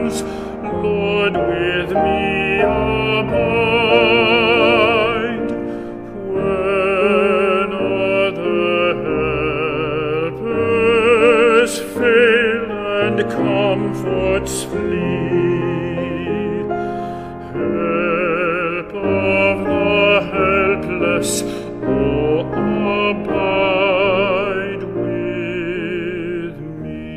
hands, Lord, with me abide. When other helpers fail and comforts flee, help of the helpless, oh, abide with me.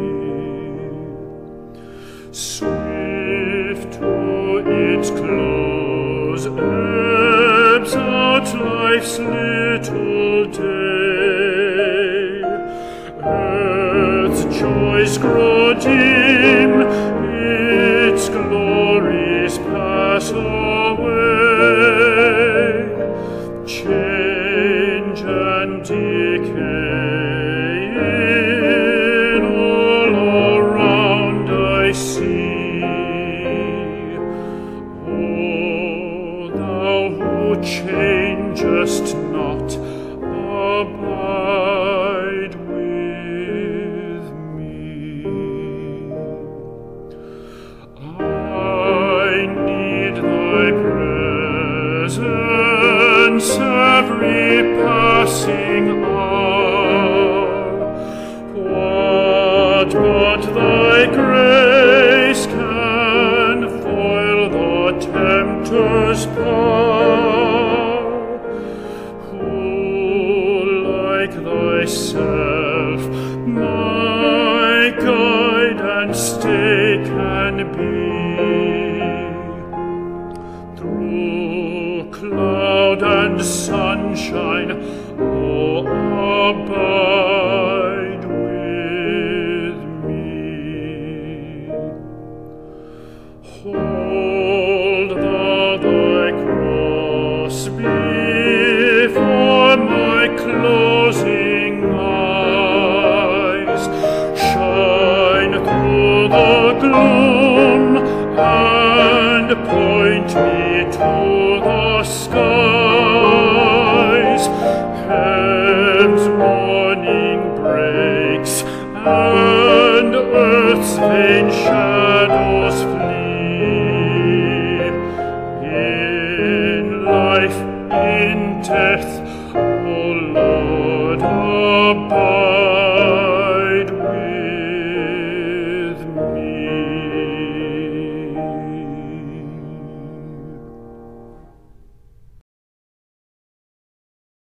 Swift to its close ebbs out life's little day. Earth's joys grow dim, its glories pass away. Change and decay in all around I see. Oh, thou who changest not, abide with me. I need thy presence every passing hour. What but thy grace can foil the tempter's power? Who like thyself my guide and stay can be? Through cloud and sunshine, oh, abide with me. Hold thou thy cross before my closing eyes. Shine through the gloom and point me to the skies. Heaven's morning breaks and earth's vain shadows flee. In life, in death,